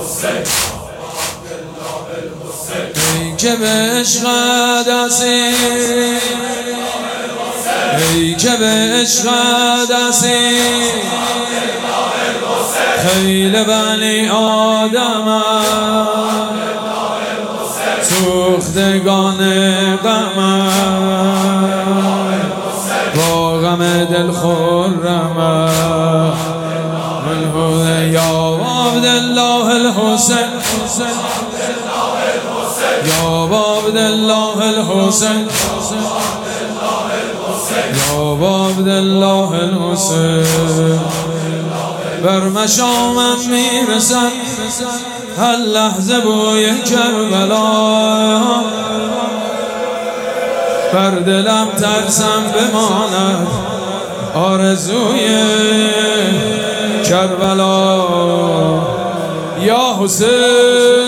ای که به عشقت اسیر، ای که به عشقت اسیر، خیل بنی آدم سوختگان غم با غم دل خرم یا عبدالله الحسین، یا عبدالله الحسین، یا عبدالله الحسین. بر مشامم میرسد هر لحظه بوی کربلا، بر دلم ترسم بماند آرزوی کربلا. یا حسین